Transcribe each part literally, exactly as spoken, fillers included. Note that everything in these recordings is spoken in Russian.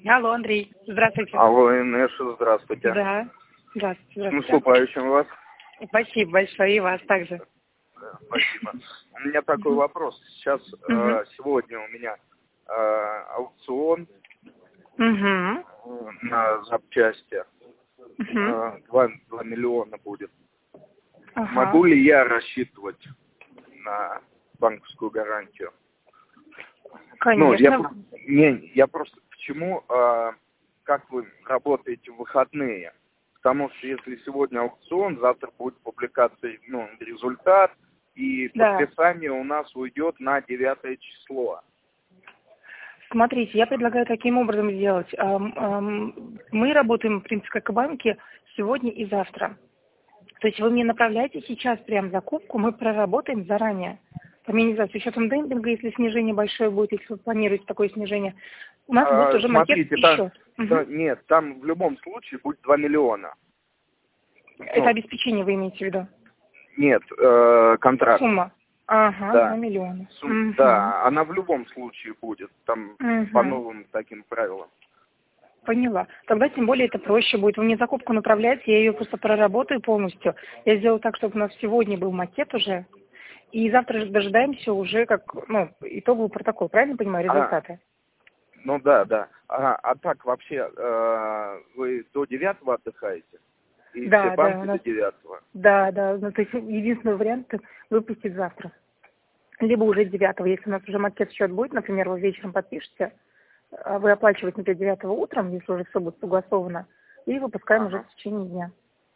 Алло, Андрей, здравствуйте. Алло, Инесса, здравствуйте. Да, здравствуйте, С здравствуйте. наступающим вас. Спасибо большое, и вас также. Да, спасибо. У меня такой Мгм. вопрос. Сейчас, Мгм. э, сегодня у меня э, аукцион Мгм. э, на запчасти. Мгм. Э, два миллиона будет. Ага. Могу ли я рассчитывать на банковскую гарантию? Ну, я, Конечно. про- не, я просто к чему, э, как вы работаете в выходные? Потому что если сегодня аукцион, завтра будет публикация, ну, результат, и Да. подписание у нас уйдет на девятое число. Смотрите, я предлагаю таким образом сделать. Ам, ам, Мы работаем, в принципе, как и банки, сегодня и завтра. То есть вы мне направляете сейчас прям закупку, мы проработаем заранее. Там, я не знаю, с учетом демпинга, если снижение большое будет, если вы планируете такое снижение, у нас будет А, уже макет смотрите, и там, счет. да, Мгм. нет, там в любом случае будет два миллиона. Это Ну, обеспечение вы имеете в виду? нет, э, контракт, Сумма. Ага, два да. миллиона. Сум- Угу. да, она в любом случае будет, там, по Угу. новым таким правилам. Поняла. Тогда тем более это проще будет. Вы мне закупку направляете, я ее просто проработаю полностью. Я сделаю так, чтобы у нас сегодня был макет уже. И завтра же дожидаемся уже как, ну, итоговый протокол, правильно понимаю, А, результаты? ну да, да. А, а так вообще, э, вы до девятого отдыхаете? И все Да, да, банки у до нас, девятого? да, да. Ну, то есть единственный вариант выпустить завтра. Либо уже девятого, если у нас уже макет счет будет, например, вы вечером подпишете, а вы оплачиваете, например, девятого утром, если уже все будет согласовано, и выпускаем уже Ага. в течение дня.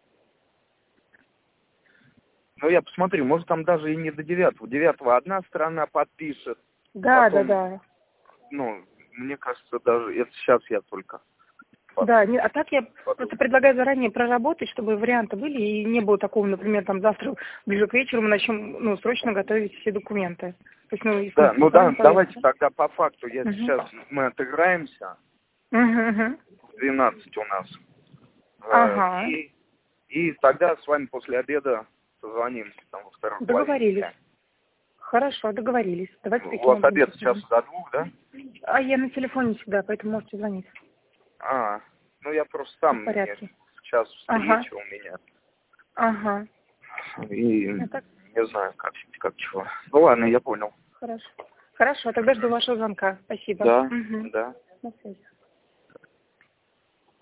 Ну я посмотрю, может там даже и не до девятого. Девятого одна сторона подпишет, Да, да, потом, да. ну, мне кажется, даже это сейчас я только под- Да, не- а так я просто подумал. предлагаю заранее проработать, чтобы варианты были, и не было такого, например, там завтра ближе к вечеру мы начнем, ну, срочно готовить все документы. То есть, ну, и Да, смысл ну с вами да, давайте поехать. тогда по факту. Я Угу. сейчас, мы отыграемся, Угу, угу. в двенадцать у нас. Э, Ага, И, и тогда с вами после обеда созвонимся, там, во второй половине договорились. дня. Хорошо, договорились. Давайте У таким вас образом обед сейчас поступим. до двух, да? А я на телефоне всегда, поэтому можете звонить. А, ну я просто Все в сам, мне порядке. сейчас Ага, встреча у меня. ага. И Ну так, не знаю, как, как чего. Ну ладно, я понял. хорошо. Хорошо, тогда жду вашего звонка. Спасибо. Да, Угу. да. На связи.